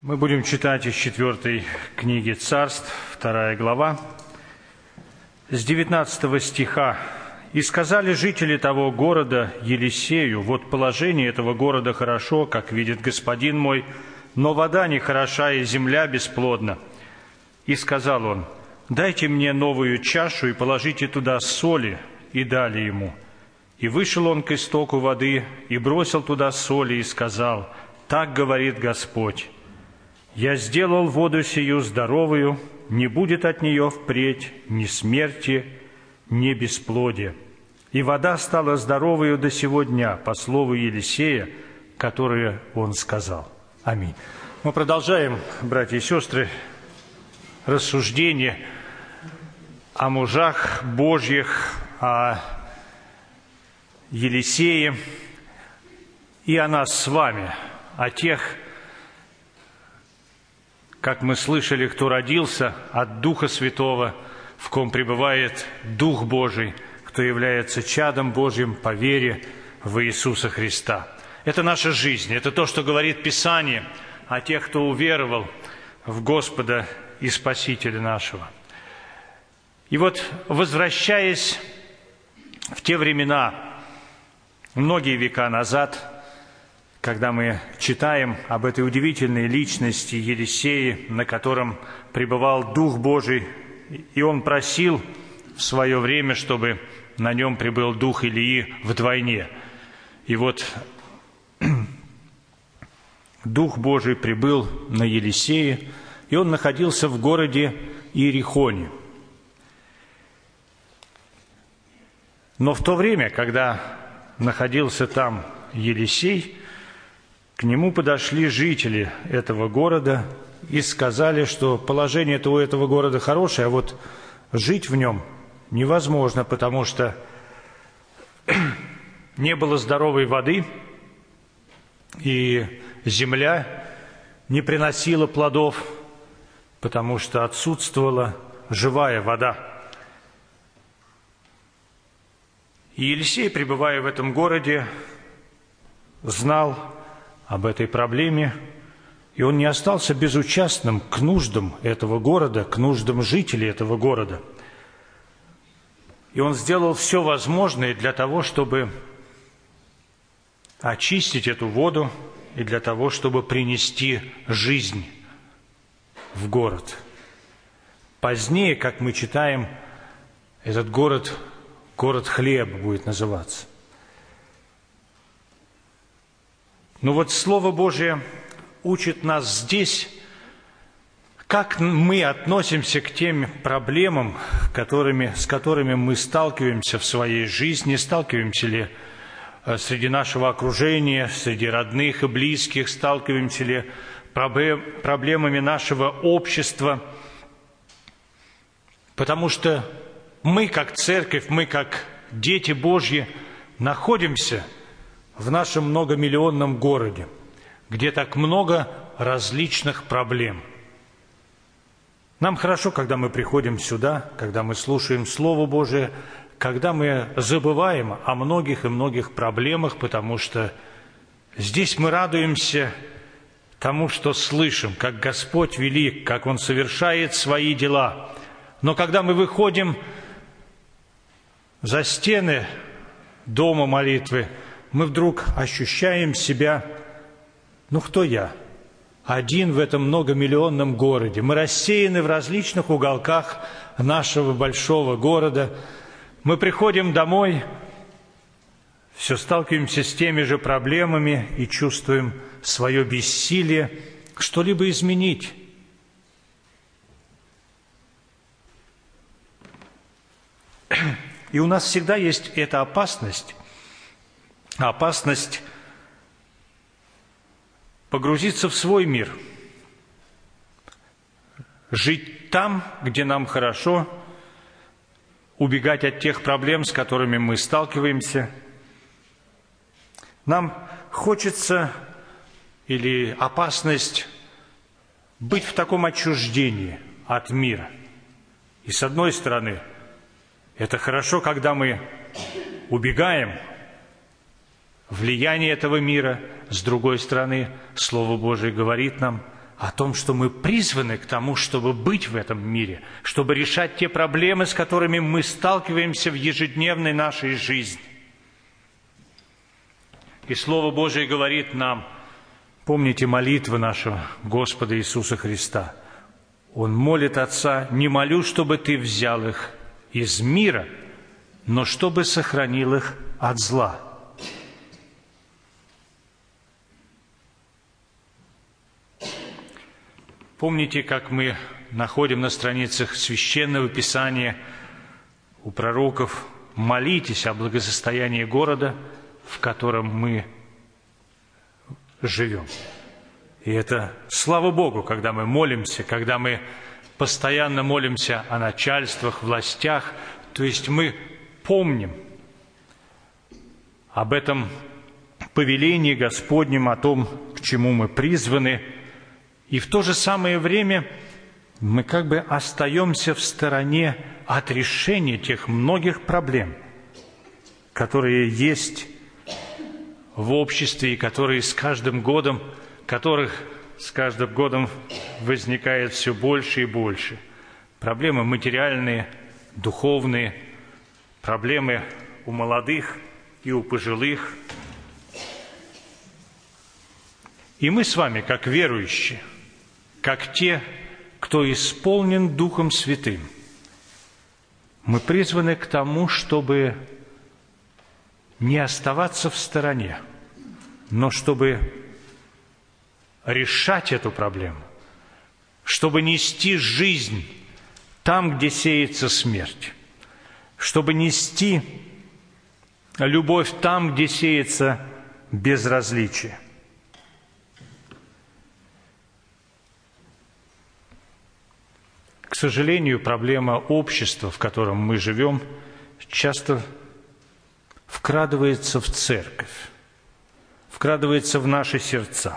Мы будем читать из 4 книги Царств, 2 глава, с 19 стиха. «И сказали жители того города Елисею: вот положение этого города хорошо, как видит господин мой, но вода нехороша и земля бесплодна. И сказал он: дайте мне новую чашу и положите туда соли, и дали ему. И вышел он к истоку воды, и бросил туда соли, и сказал: так говорит Господь: я сделал воду сию здоровую, не будет от нее впредь ни смерти, ни бесплодия. И вода стала здоровою до сего дня, по слову Елисея, которое он сказал». Аминь. Мы продолжаем, братья и сестры, рассуждение о мужах Божьих, о Елисее и о нас с вами, о тех, как мы слышали, кто родился от Духа Святого, в ком пребывает Дух Божий, кто является чадом Божьим по вере в Иисуса Христа. Это наша жизнь, это то, что говорит Писание о тех, кто уверовал в Господа и Спасителя нашего. И вот, возвращаясь в те времена, многие века назад, когда мы читаем об этой удивительной личности Елисея, на котором пребывал Дух Божий, и он просил в свое время, чтобы на нем пребыл Дух Илии вдвойне. И вот Дух Божий прибыл на Елисея, и он находился в городе Иерихоне. Но в то время, когда находился там Елисей, к нему подошли жители этого города и сказали, что положение у этого города хорошее, а вот жить в нем невозможно, потому что не было здоровой воды, и земля не приносила плодов, потому что отсутствовала живая вода. И Елисей, пребывая в этом городе, знал об этой проблеме, и он не остался безучастным к нуждам этого города, к нуждам жителей этого города. И он сделал все возможное для того, чтобы очистить эту воду и для того, чтобы принести жизнь в город. Позднее, как мы читаем, этот город хлеба будет называться. Но вот Слово Божие учит нас здесь, как мы относимся к тем проблемам, с которыми мы сталкиваемся в своей жизни, сталкиваемся ли среди нашего окружения, среди родных и близких, сталкиваемся ли проблемами нашего общества. Потому что мы, как церковь, мы, как дети Божьи, находимся в нашем многомиллионном городе, где так много различных проблем. Нам хорошо, когда мы приходим сюда, когда мы слушаем Слово Божие, когда мы забываем о многих и многих проблемах, потому что здесь мы радуемся тому, что слышим, как Господь велик, как Он совершает свои дела. Но когда мы выходим за стены дома молитвы, мы вдруг ощущаем себя, кто я? Один в этом многомиллионном городе. Мы рассеяны в различных уголках нашего большого города. Мы приходим домой, все сталкиваемся с теми же проблемами и чувствуем свое бессилие что-либо изменить. И у нас всегда есть эта опасность погрузиться в свой мир, жить там, где нам хорошо, убегать от тех проблем, с которыми мы сталкиваемся. Нам хочется или опасность быть в таком отчуждении от мира. И с одной стороны, это хорошо, когда мы убегаем влияние этого мира. С другой стороны, Слово Божие говорит нам о том, что мы призваны к тому, чтобы быть в этом мире, чтобы решать те проблемы, с которыми мы сталкиваемся в ежедневной нашей жизни. И Слово Божие говорит нам, помните молитвы нашего Господа Иисуса Христа. Он молит Отца: «Не молю, чтобы Ты взял их из мира, но чтобы сохранил их от зла». Помните, как мы находим на страницах Священного Писания у пророков: «Молитесь о благосостоянии города, в котором мы живем». И это слава Богу, когда мы молимся, когда мы постоянно молимся о начальствах, властях, то есть мы помним об этом повелении Господнем, о том, к чему мы призваны, и в то же самое время мы как бы остаемся в стороне от решения тех многих проблем, которые есть в обществе и которых с каждым годом возникает все больше и больше. Проблемы материальные, духовные, проблемы у молодых и у пожилых. И мы с вами, как верующие, как те, кто исполнен Духом Святым, мы призваны к тому, чтобы не оставаться в стороне, но чтобы решать эту проблему, чтобы нести жизнь там, где сеется смерть, чтобы нести любовь там, где сеется безразличие. К сожалению, проблема общества, в котором мы живем, часто вкрадывается в церковь, вкрадывается в наши сердца.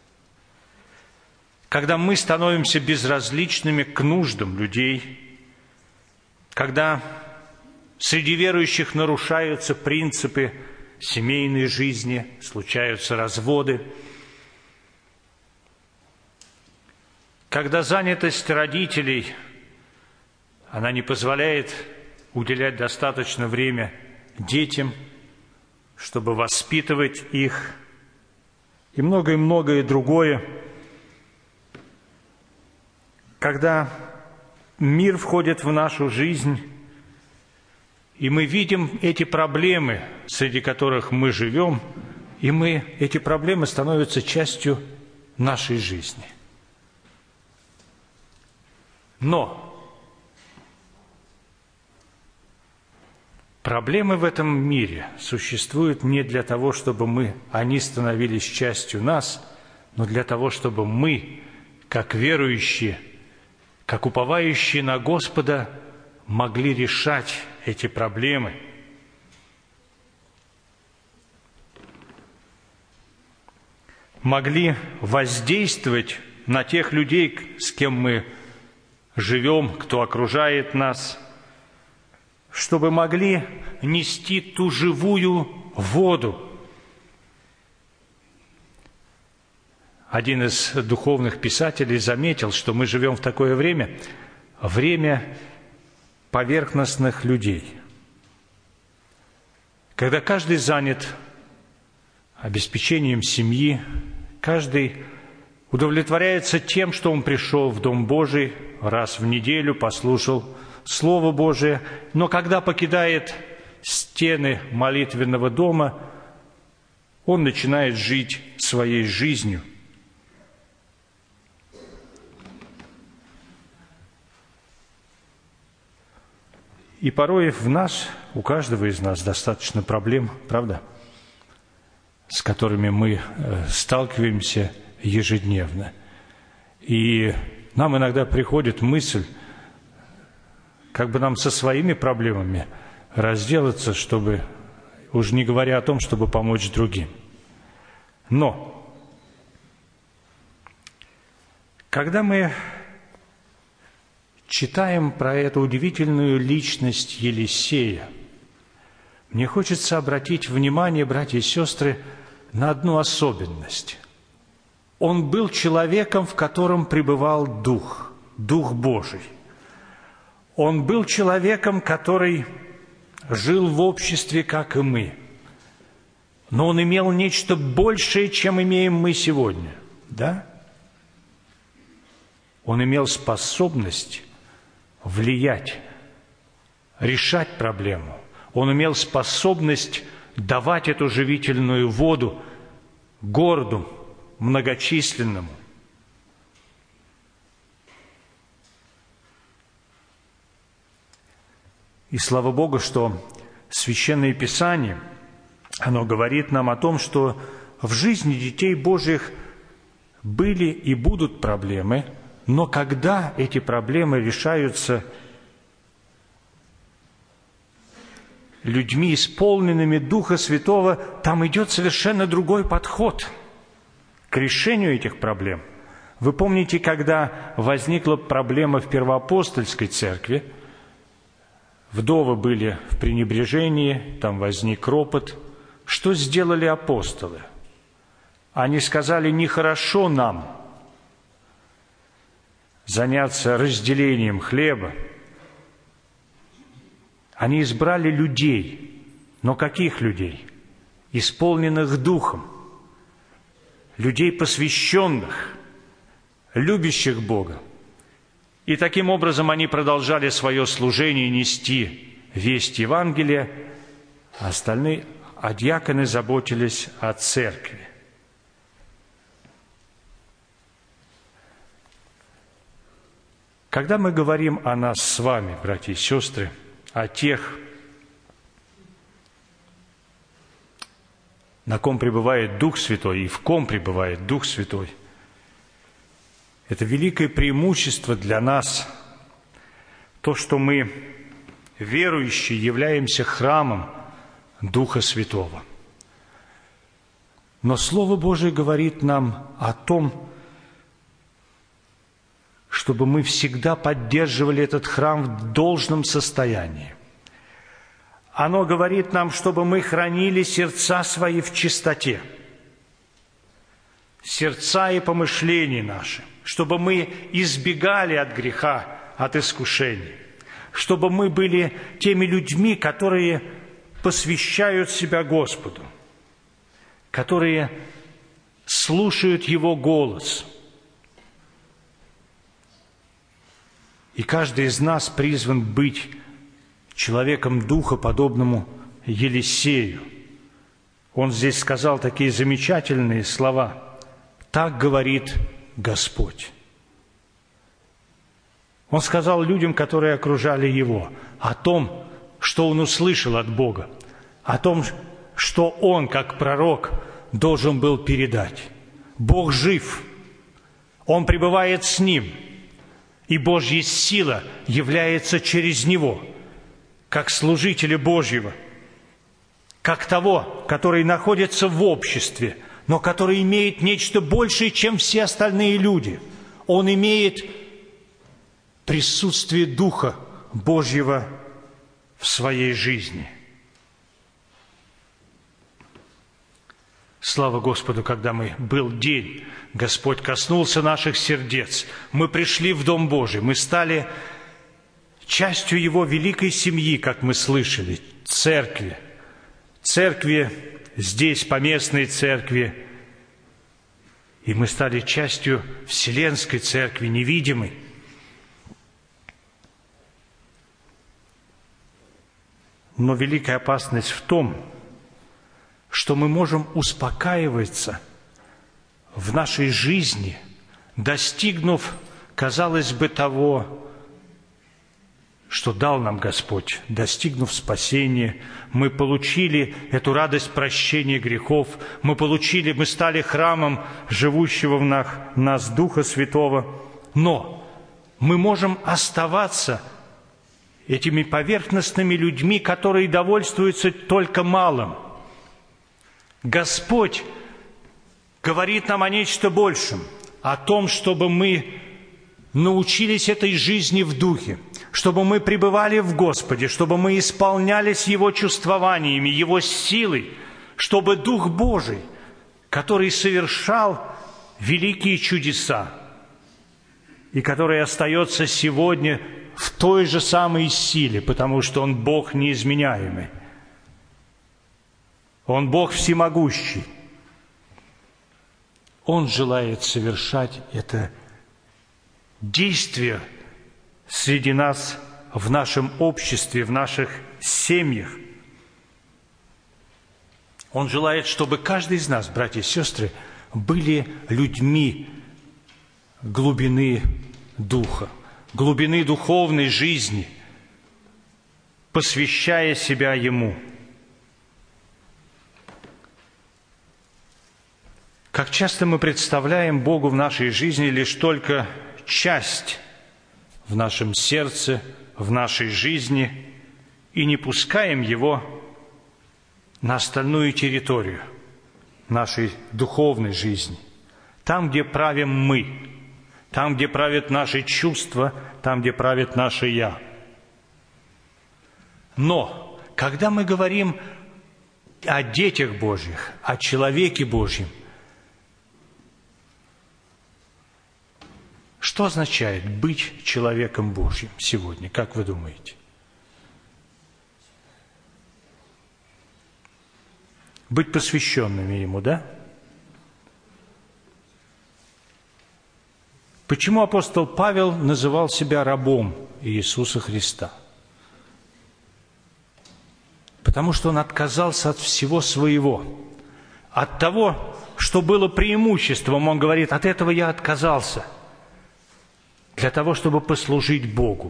Когда мы становимся безразличными к нуждам людей, когда среди верующих нарушаются принципы семейной жизни, случаются разводы, когда занятость родителей, она не позволяет уделять достаточно время детям, чтобы воспитывать их, и многое другое. Когда мир входит в нашу жизнь, и мы видим эти проблемы, среди которых мы живем, и эти проблемы становятся частью нашей жизни. Но проблемы в этом мире существуют не для того, чтобы они становились частью нас, но для того, чтобы мы, как верующие, как уповающие на Господа, могли решать эти проблемы. Могли воздействовать на тех людей, с кем мы живем, кто окружает нас, чтобы могли нести ту живую воду. Один из духовных писателей заметил, что мы живем в такое время поверхностных людей, когда каждый занят обеспечением семьи, каждый удовлетворяется тем, что он пришел в Дом Божий раз в неделю, послушал Слово Божие, но когда покидает стены молитвенного дома, он начинает жить своей жизнью. И порой у каждого из нас достаточно проблем, правда, с которыми мы сталкиваемся ежедневно. И нам иногда приходит мысль, как бы нам со своими проблемами разделаться, чтобы, уж не говоря о том, чтобы помочь другим. Но, когда мы читаем про эту удивительную личность Елисея, мне хочется обратить внимание, братья и сестры, на одну особенность. Он был человеком, в котором пребывал Дух Божий. Он был человеком, который жил в обществе, как и мы. Но он имел нечто большее, чем имеем мы сегодня. Да? Он имел способность влиять, решать проблему. Он имел способность давать эту живительную воду городу многочисленному. И слава Богу, что Священное Писание, оно говорит нам о том, что в жизни детей Божьих были и будут проблемы, но когда эти проблемы решаются людьми, исполненными Духа Святого, там идет совершенно другой подход к решению этих проблем. Вы помните, когда возникла проблема в Первоапостольской церкви, вдовы были в пренебрежении, там возник ропот. Что сделали апостолы? Они сказали: нехорошо нам заняться разделением хлеба. Они избрали людей. Но каких людей? Исполненных Духом, людей посвященных, любящих Бога. И таким образом они продолжали свое служение нести весть Евангелия, а остальные, диаконы заботились о церкви. Когда мы говорим о нас с вами, братья и сестры, о тех, на ком пребывает Дух Святой и в ком пребывает Дух Святой, это великое преимущество для нас, то, что мы, верующие, являемся храмом Духа Святого. Но Слово Божие говорит нам о том, чтобы мы всегда поддерживали этот храм в должном состоянии. Оно говорит нам, чтобы мы хранили сердца свои в чистоте, сердца и помышления наши, чтобы мы избегали от греха, от искушений, чтобы мы были теми людьми, которые посвящают себя Господу, которые слушают Его голос. И каждый из нас призван быть человеком Духа, подобному Елисею. Он здесь сказал такие замечательные слова: «Так говорит Господь». Он сказал людям, которые окружали его, о том, что он услышал от Бога, о том, что он, как пророк, должен был передать. Бог жив, Он пребывает с ним, и Божья сила является через него, как служителя Божьего, как того, который находится в обществе, но который имеет нечто большее, чем все остальные люди. Он имеет присутствие Духа Божьего в своей жизни. Слава Господу, когда был день, Господь коснулся наших сердец. Мы пришли в Дом Божий, мы стали частью Его великой семьи, как мы слышали, церкви. Церкви здесь, поместной церкви. И мы стали частью Вселенской Церкви, невидимой. Но великая опасность в том, что мы можем успокаиваться в нашей жизни, достигнув, казалось бы, того, что дал нам Господь, достигнув спасения. Мы получили эту радость прощения грехов, мы стали храмом живущего в нас Духа Святого, но мы можем оставаться этими поверхностными людьми, которые довольствуются только малым. Господь говорит нам о нечто большем, о том, чтобы мы научились этой жизни в Духе, чтобы мы пребывали в Господе, чтобы мы исполнялись Его чувствованиями, Его силой, чтобы Дух Божий, который совершал великие чудеса, и который остается сегодня в той же самой силе, потому что Он Бог неизменяемый. Он Бог всемогущий. Он желает совершать это действие среди нас, в нашем обществе, в наших семьях. Он желает, чтобы каждый из нас, братья и сестры, были людьми глубины духа, глубины духовной жизни, посвящая себя Ему. Как часто мы представляем Богу в нашей жизни лишь только часть в нашем сердце, в нашей жизни, и не пускаем Его на остальную территорию нашей духовной жизни, там, где правим мы, там, где правят наши чувства, там, где правит наше «я». Но, когда мы говорим о детях Божьих, о человеке Божьем, что означает быть человеком Божьим сегодня, как вы думаете? Быть посвященными Ему, да? Почему апостол Павел называл себя рабом Иисуса Христа? Потому что он отказался от всего своего. От того, что было преимуществом, он говорит, от этого я отказался. Для того, чтобы послужить Богу.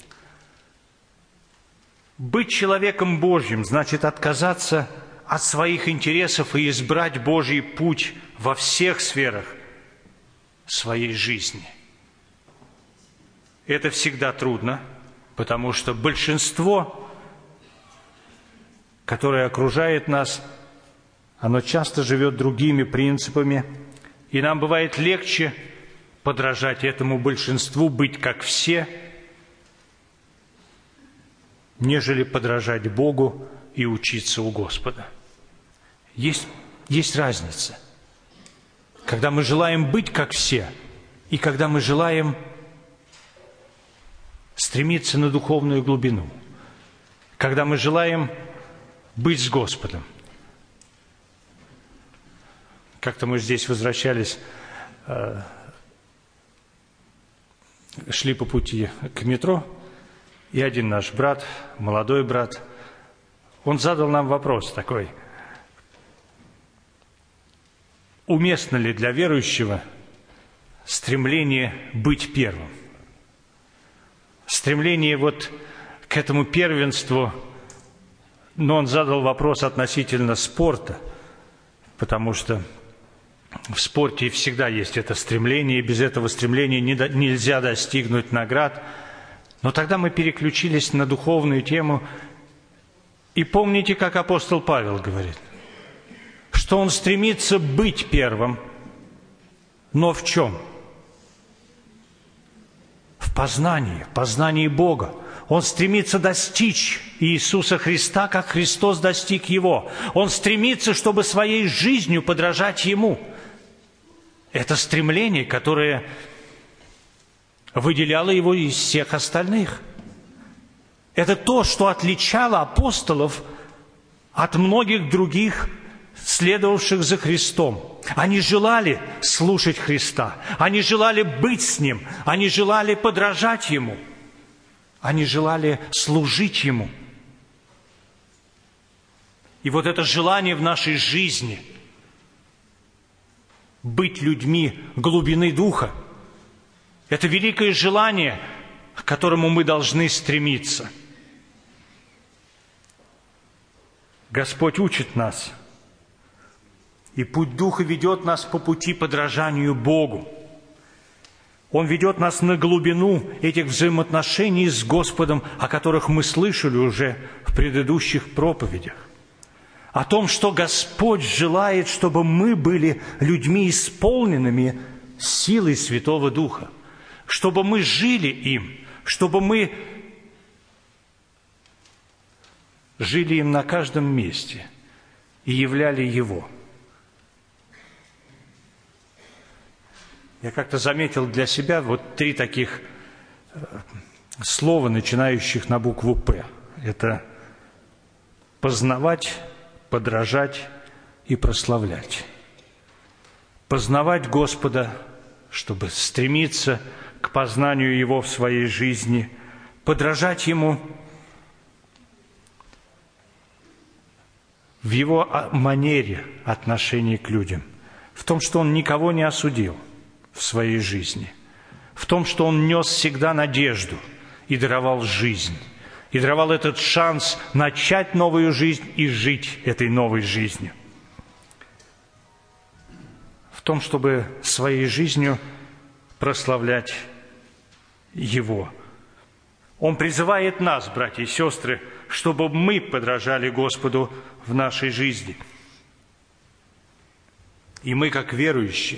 Быть человеком Божьим значит отказаться от своих интересов и избрать Божий путь во всех сферах своей жизни. Это всегда трудно, потому что большинство, которое окружает нас, оно часто живет другими принципами, и нам бывает легче подражать этому большинству, быть как все, нежели подражать Богу и учиться у Господа. Есть разница. Когда мы желаем быть как все, и когда мы желаем стремиться на духовную глубину, когда мы желаем быть с Господом. Как-то мы здесь возвращались, шли по пути к метро, и один наш брат, молодой брат, он задал нам вопрос такой: уместно ли для верующего стремление быть первым? Стремление вот к этому первенству, но он задал вопрос относительно спорта, потому что в спорте всегда есть это стремление, и без этого стремления нельзя достигнуть наград. Но тогда мы переключились на духовную тему, и помните, как апостол Павел говорит, что он стремится быть первым, но в чем? В познании Бога. Он стремится достичь Иисуса Христа, как Христос достиг Его. Он стремится, чтобы своей жизнью подражать Ему. Это стремление, которое выделяло Его из всех остальных. Это то, что отличало апостолов от многих других, следовавших за Христом. Они желали слушать Христа, они желали быть с Ним, они желали подражать Ему, они желали служить Ему. И вот это желание в нашей жизни быть людьми глубины духа, это великое желание, к которому мы должны стремиться. Господь учит нас, и путь Духа ведет нас по пути подражанию Богу. Он ведет нас на глубину этих взаимоотношений с Господом, о которых мы слышали уже в предыдущих проповедях. О том, что Господь желает, чтобы мы были людьми, исполненными силой Святого Духа, чтобы мы жили им, чтобы мы жили им на каждом месте и являли Его. Я как-то заметил для себя вот 3 таких слова, начинающих на букву «П». Это познавать, подражать и прославлять. Познавать Господа, чтобы стремиться к познанию Его в своей жизни, подражать Ему в Его манере отношения к людям, в том, что Он никого не осудил в своей жизни, в том, что Он нес всегда надежду и даровал жизнь, и даровал этот шанс начать новую жизнь и жить этой новой жизнью. В том, чтобы своей жизнью прославлять Его. Он призывает нас, братья и сестры, чтобы мы подражали Господу в нашей жизни. И мы, как верующие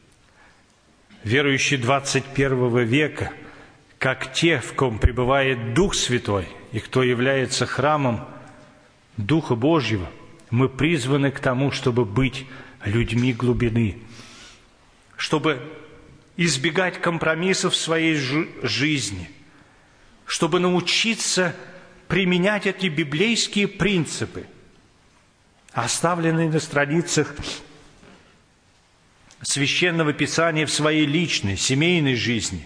21 века, как те, в ком пребывает Дух Святой и кто является храмом Духа Божьего, мы призваны к тому, чтобы быть людьми глубины, чтобы избегать компромиссов в своей жизни, чтобы научиться применять эти библейские принципы, оставленные на страницах Священного Писания в своей личной, семейной жизни,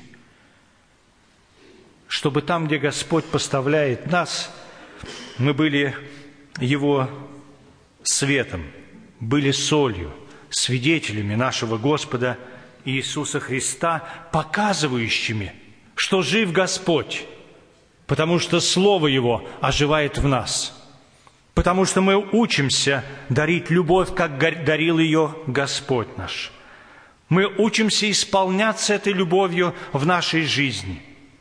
чтобы там, где Господь поставляет нас, мы были Его светом, были солью, свидетелями нашего Господа Иисуса Христа, показывающими, что жив Господь, потому что Слово Его оживает в нас, потому что мы учимся дарить любовь, как дарил ее Господь наш. Мы учимся исполняться этой любовью в нашей жизни.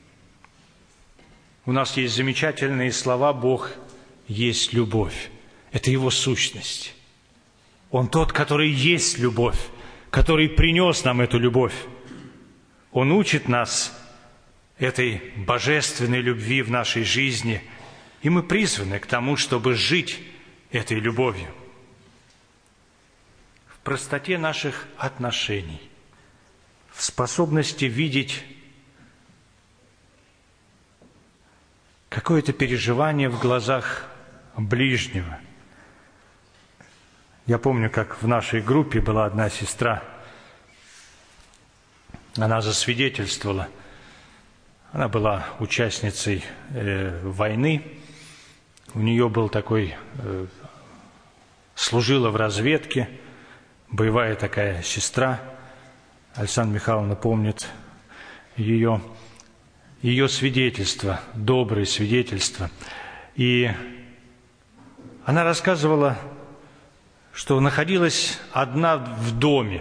У нас есть замечательные слова «Бог есть любовь». Это Его сущность. Он тот, который есть любовь, который принес нам эту любовь. Он учит нас этой божественной любви в нашей жизни, и мы призваны к тому, чтобы жить этой любовью. В простоте наших отношений, в способности видеть какое-то переживание в глазах ближнего. Я помню, как в нашей группе была одна сестра, она засвидетельствовала, она была участницей войны, у нее был такой, служила в разведке, боевая такая сестра, Александра Михайловна помнит ее свидетельство, добрые свидетельства. И она рассказывала, что находилась одна в доме.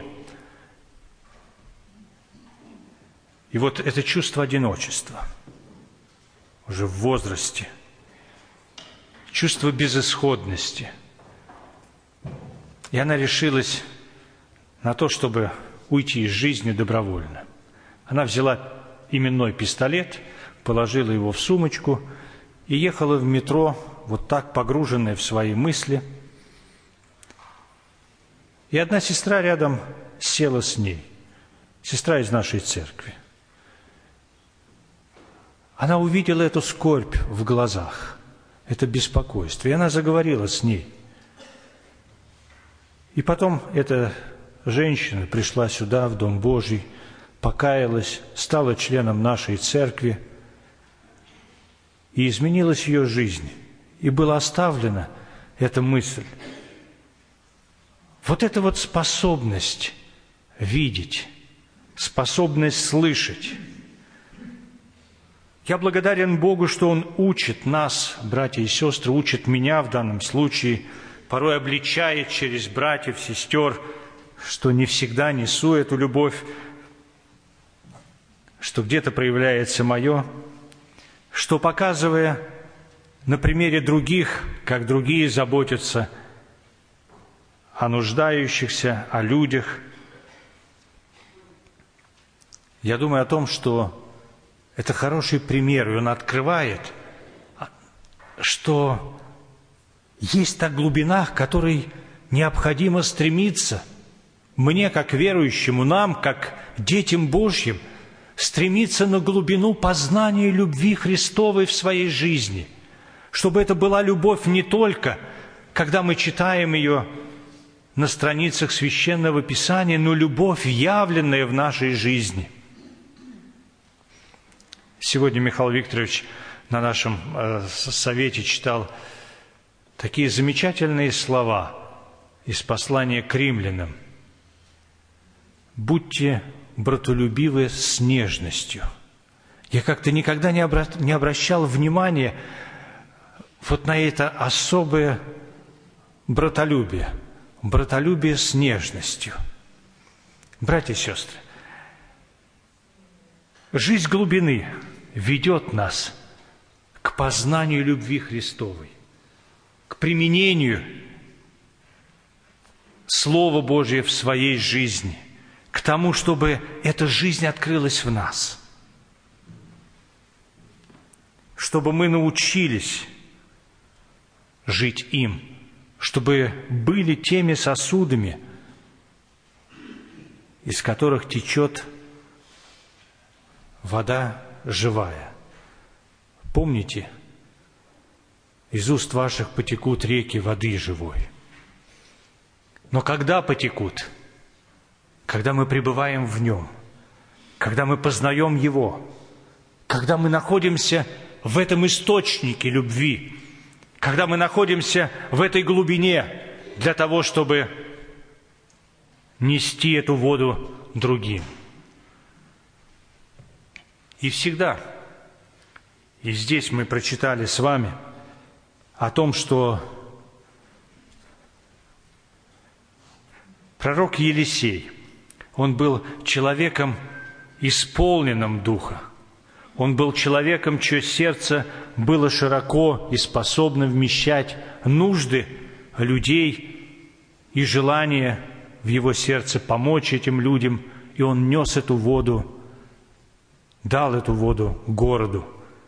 И вот это чувство одиночества, уже в возрасте, чувство безысходности. И она решилась на то, чтобы уйти из жизни добровольно. Она взяла именной пистолет, положила его в сумочку и ехала в метро, вот так погруженная в свои мысли. И одна сестра рядом села с ней, сестра из нашей церкви. Она увидела эту скорбь в глазах, это беспокойство, и она заговорила с ней. И потом эта женщина пришла сюда, в Дом Божий, покаялась, стала членом нашей церкви, и изменилась ее жизнь, и была оставлена эта мысль. Вот эта вот способность видеть, способность слышать. Я благодарен Богу, что Он учит нас, братья и сестры, учит меня в данном случае, порой обличает через братьев, сестер, что не всегда несу эту любовь, что где-то проявляется мое, что, показывая на примере других, как другие заботятся о нуждающихся, о людях, я думаю о том, что это хороший пример, и он открывает, что есть та глубина, к которой необходимо стремиться. Мне, как верующему, нам, как детям Божьим, стремиться на глубину познания любви Христовой в своей жизни, чтобы это была любовь не только, когда мы читаем ее на страницах Священного Писания, но любовь, явленная в нашей жизни. Сегодня Михаил Викторович на нашем совете читал такие замечательные слова из послания к римлянам. «Будьте братолюбивы с нежностью». Я как-то никогда не обращал внимания вот на это особое братолюбие с нежностью. Братья и сестры, жизнь глубины ведет нас к познанию любви Христовой, к применению Слова Божия в своей жизни, к тому, чтобы эта жизнь открылась в нас, чтобы мы научились жить им, чтобы были теми сосудами, из которых течет вода живая. Помните, из уст ваших потекут реки воды живой. Но когда потекут? Когда мы пребываем в Нем, когда мы познаем Его, когда мы находимся в этом источнике любви, когда мы находимся в этой глубине для того, чтобы нести эту воду другим. И всегда, и здесь мы прочитали с вами о том, что пророк Елисей, он был человеком, исполненным Духа. Он был человеком, чье сердце было широко и способно вмещать нужды людей и желание в его сердце помочь этим людям. И он нес эту воду, дал эту воду городу.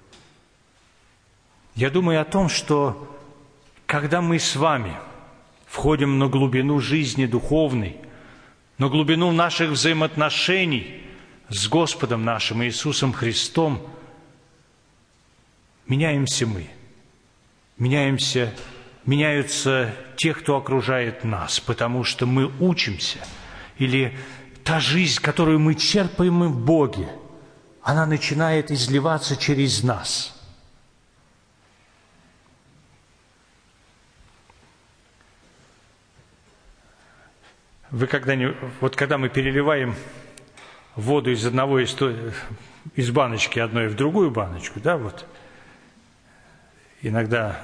Я думаю о том, что когда мы с вами входим на глубину жизни духовной, на глубину наших взаимоотношений с Господом нашим Иисусом Христом, меняемся мы, меняются те, кто окружает нас, потому что мы учимся, или та жизнь, которую мы черпаем в Боге, она начинает изливаться через нас. Вы когда мы переливаем воду из из баночки одной в другую баночку, да, вот, иногда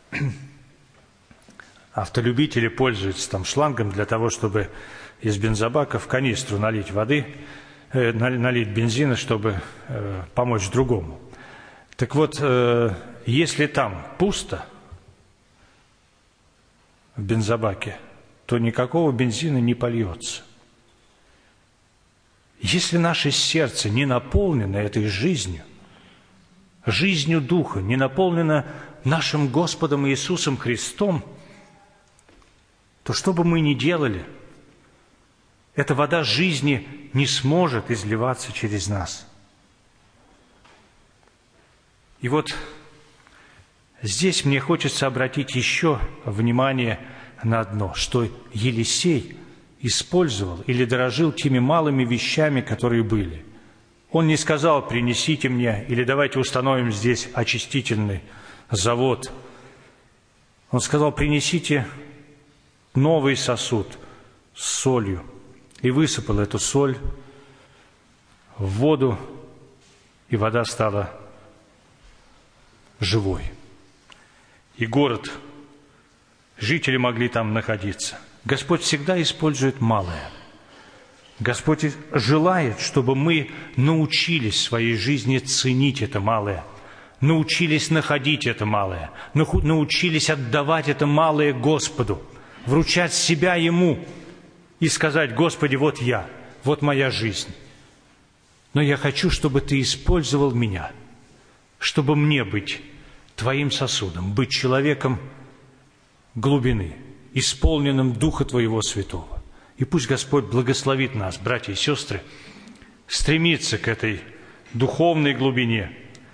автолюбители пользуются там шлангом для того, чтобы из бензобака в канистру налить воды, налить бензина, чтобы помочь другому. Так вот, если там пусто в бензобаке, то никакого бензина не польется. Если наше сердце не наполнено этой жизнью Духа, не наполнено нашим Господом Иисусом Христом, то что бы мы ни делали, эта вода жизни не сможет изливаться через нас. И вот здесь мне хочется обратить еще внимание на одно, что Елисей использовал или дорожил теми малыми вещами, которые были. Он не сказал: принесите мне, или давайте установим здесь очистительный завод. Он сказал: принесите новый сосуд с солью. И высыпал эту соль в воду, и вода стала живой. И город, жители могли там находиться. Господь всегда использует малое. Господь желает, чтобы мы научились в своей жизни ценить это малое, научились находить это малое, научились отдавать это малое Господу, вручать себя Ему и сказать: Господи, вот я, вот моя жизнь. Но я хочу, чтобы Ты использовал меня, чтобы мне быть Твоим сосудом, быть человеком глубины, исполненным Духа Твоего Святого. И пусть Господь благословит нас, братья и сестры, стремиться к этой духовной глубине,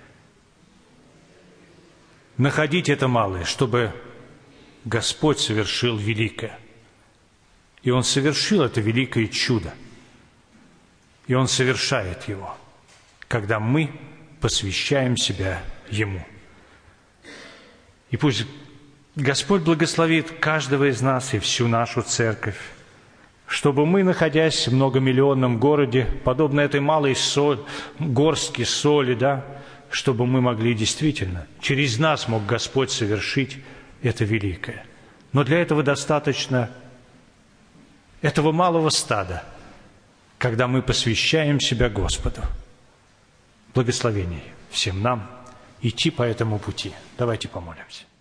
находить это малое, чтобы Господь совершил великое. И Он совершил это великое чудо. И Он совершает его, когда мы посвящаем себя Ему. И пусть Господь благословит каждого из нас и всю нашу церковь, чтобы мы, находясь в многомиллионном городе, подобно этой малой горстке соли, чтобы мы могли действительно, через нас мог Господь совершить это великое. Но для этого достаточно этого малого стада, когда мы посвящаем себя Господу. Благословений всем нам идти по этому пути. Давайте помолимся.